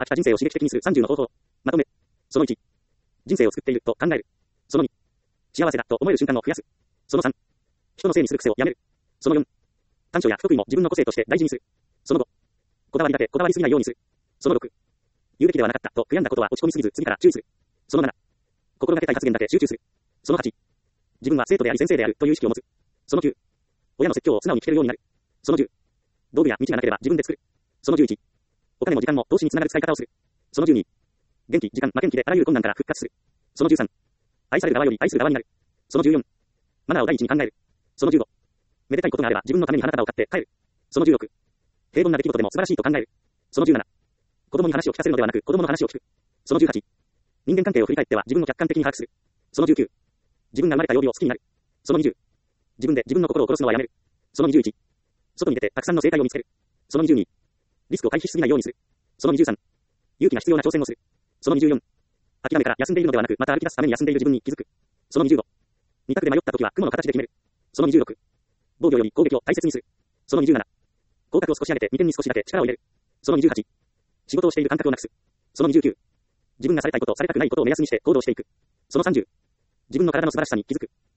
飽きた人生を刺激的にする30の方法。まとめ。その1。人生を作っていると考える。その2。幸せだと思える瞬間を増やす。その3。人のせいにする癖をやめる。その4。短所や不得意も自分の個性として大事にする。その5。こだわりだけこだわりすぎないようにする。その6。言うべきではなかったと悔やんだことは落ち込みすぎず次から注意する。その7。心がけたい発言だけ集中する。その8。自分は生徒であり先生であるという意識を持つ。その9。親の説教を素直に聞けるようになる。その10。道具や道がなければ自分で作る。その11。お金も時間も投資につながる使い方をする。その12。元気、時間、負けん気であらゆる困難から復活する。その13。愛される側より愛する側になる。その14。マナーを第一に考える。その15。めでたいことがあれば自分のために花束を買って帰る。その16。平凡な出来事でも素晴らしいと考える。その17。子供に話を聞かせるのではなく子供の話を聞く。その18。人間関係を振り返っては自分を客観的に把握する。その19。自分が生まれた曜日を好きになる。その20。自分で自分の心を殺すのはやめる。その21。外に出てたくさんの正解を見つける。その22。リスクを回避しすぎないようにする。その23。勇気が必要な挑戦をする。その24。諦めから休んでいるのではなくまた歩き出すために休んでいる自分に気づく。その25。二択で迷った時は雲の形で決める。その26。防御より攻撃を大切にする。その27。口角を少し上げて2点に少しだけ力を入れる。その28。仕事をしている感覚をなくす。その29。自分がされたいこと、されたくないことを目安にして行動していく。その30。自分の体の素晴らしさに気づく。